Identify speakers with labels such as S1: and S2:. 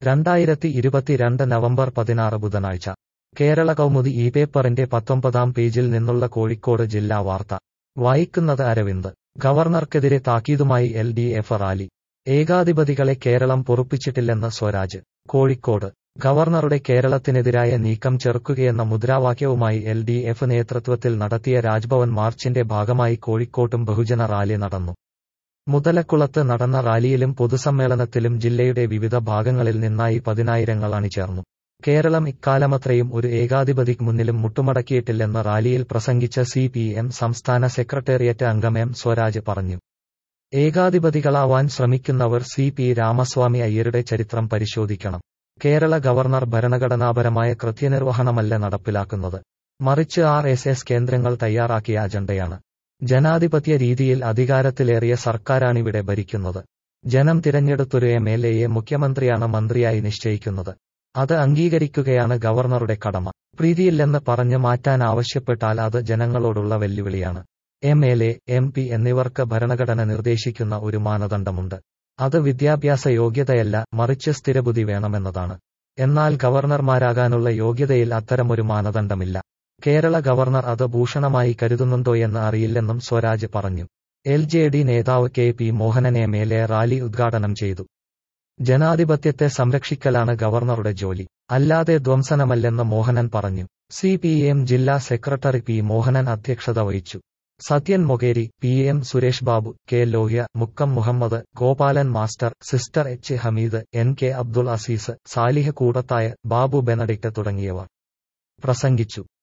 S1: 2022 November 16 ബുധനാഴ്ച കേരള കൗമുദി ഈ പേപ്പറിന്റെ 19-ാം പേജിൽ നിന്നുള്ള കോഴിക്കോട് ജില്ലാ വാർത്ത വായിക്കുന്നത് അരവിന്ദ്. ഗവർണർക്കെതിരെ താക്കീതുമായി LDF റാലി. ഏകാധിപതികളെ കേരളം പൊറുപ്പിച്ചിട്ടില്ലെന്ന് സ്വരാജ്. കോഴിക്കോട് ഗവർണറുടെ കേരളത്തിനെതിരായ നീക്കം ചെറുക്കുകയെന്ന മുദ്രാവാക്യവുമായി LDF നേതൃത്വത്തിൽ നടത്തിയ രാജ്ഭവൻ മാർച്ചിന്റെ ഭാഗമായി കോഴിക്കോട്ടും ബഹുജന റാലി നടന്നു. മുതലക്കുളത്ത് നടന്ന റാലിയിലും പൊതുസമ്മേളനത്തിലും ജില്ലയുടെ വിവിധ ഭാഗങ്ങളിൽ നിന്നായി പതിനായിരങ്ങൾ അണിചേർന്നു. കേരളം ഇക്കാലമത്രയും ഒരു ഏകാധിപതിക്ക് മുന്നിലും മുട്ടുമടക്കിയിട്ടില്ലെന്ന് റാലിയിൽ പ്രസംഗിച്ച CPM സംസ്ഥാന സെക്രട്ടേറിയറ്റ് അംഗം M സ്വരാജ് പറഞ്ഞു. ഏകാധിപതികളാവാൻ ശ്രമിക്കുന്നവർ CP രാമസ്വാമി അയ്യരുടെ ചരിത്രം പരിശോധിക്കണം. കേരള ഗവർണർ ഭരണഘടനാപരമായ കൃത്യനിർവഹണമല്ല നടപ്പിലാക്കുന്നത്, മറിച്ച് RSS കേന്ദ്രങ്ങൾ തയ്യാറാക്കിയ അജണ്ടയാണ്. ജനാധിപത്യ രീതിയിൽ അധികാരത്തിലേറിയ സർക്കാരാണിവിടെ ഭരിക്കുന്നത്. ജനം തിരഞ്ഞെടുത്തൊരു MLAയെ മുഖ്യമന്ത്രിയാണ് മന്ത്രിയായി നിശ്ചയിക്കുന്നത്. അത് അംഗീകരിക്കുകയാണ് ഗവർണറുടെ കടമ. പ്രീതിയില്ലെന്ന് പറഞ്ഞു മാറ്റാൻ ആവശ്യപ്പെട്ടാൽ അത് ജനങ്ങളോടുള്ള വെല്ലുവിളിയാണ്. MLA, MP എന്നിവർക്ക് ഭരണഘടന നിർദ്ദേശിക്കുന്ന ഒരു മാനദണ്ഡമുണ്ട്. അത് വിദ്യാഭ്യാസ യോഗ്യതയല്ല, മറിച്ച് സ്ഥിരബുദ്ധി വേണമെന്നതാണ്. എന്നാൽ ഗവർണർമാരാകാനുള്ള യോഗ്യതയിൽ അത്തരമൊരു മാനദണ്ഡമില്ല. കേരള ഗവർണർ അത് ഭൂഷണമായി കരുതുന്നുണ്ടോയെന്ന് അറിയില്ലെന്നും സ്വരാജ് പറഞ്ഞു. LJD നേതാവ് KP മോഹനൻ MLA റാലി ഉദ്ഘാടനം ചെയ്തു. ജനാധിപത്യത്തെ സംരക്ഷിക്കലാണ് ഗവർണറുടെ ജോലി, അല്ലാതെ ധ്വംസനമല്ലെന്ന് മോഹനൻ പറഞ്ഞു. CPM ജില്ലാ സെക്രട്ടറി P മോഹനൻ അധ്യക്ഷത വഹിച്ചു. Sathyan Mokeri, PM Suresh Babu, K Lohia, Mukkam Muhammad, Gopalan master, sister H Hameed, NK Abdul Azeez, Salih Koodathai, Babu Benedict തുടങ്ങിയവർ പ്രസംഗിച്ചു.